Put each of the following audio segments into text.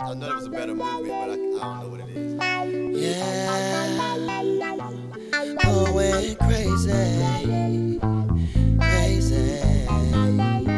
I know it was a better movement, but I don't know what it is. Yeah, going crazy, crazy.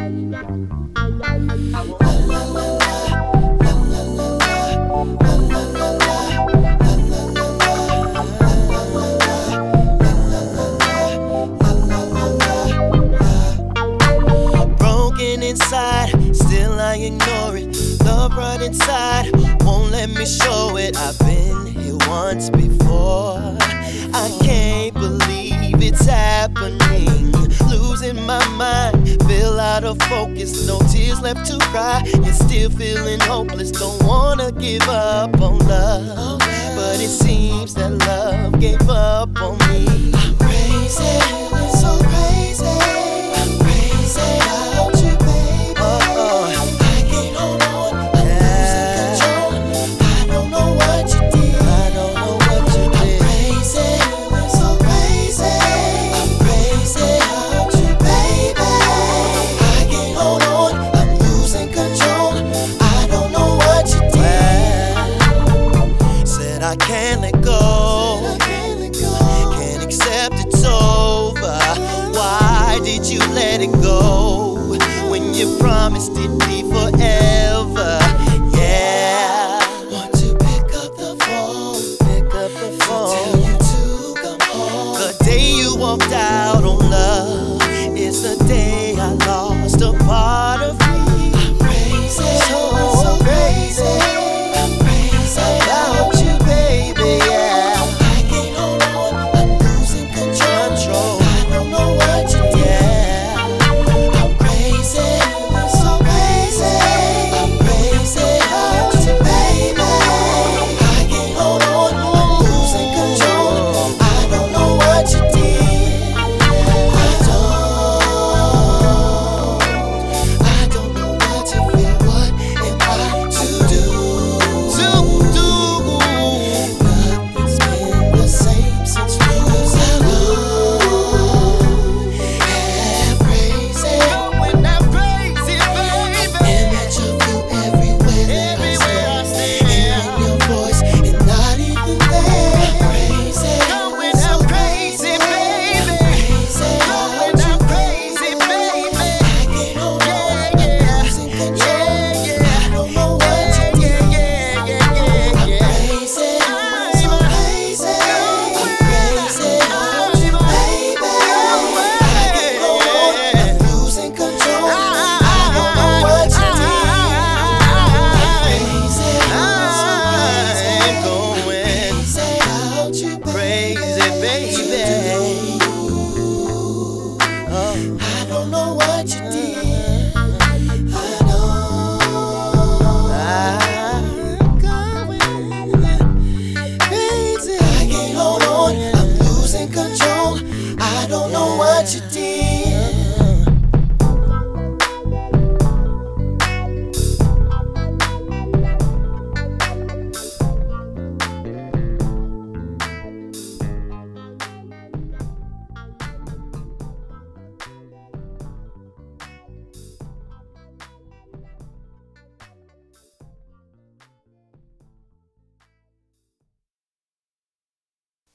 Broken inside, still I ignore it. Love right inside, won't let me show it. I've been here once before. I can't believe it's happening. Losing my mind, feel out of focus. No tears left to cry, yet still feeling hopeless. Don't wanna give up on love, but it seems that love gave up on me. I'm crazy, it's so crazy. I'm crazy about you, baby. I can't hold on, I'm losing control. I don't know what you did. I don't know what you did. I'm crazy, it's so crazy. I'm crazy about you, baby. I can't hold on, I'm losing control. I don't know what you did. Said I can't let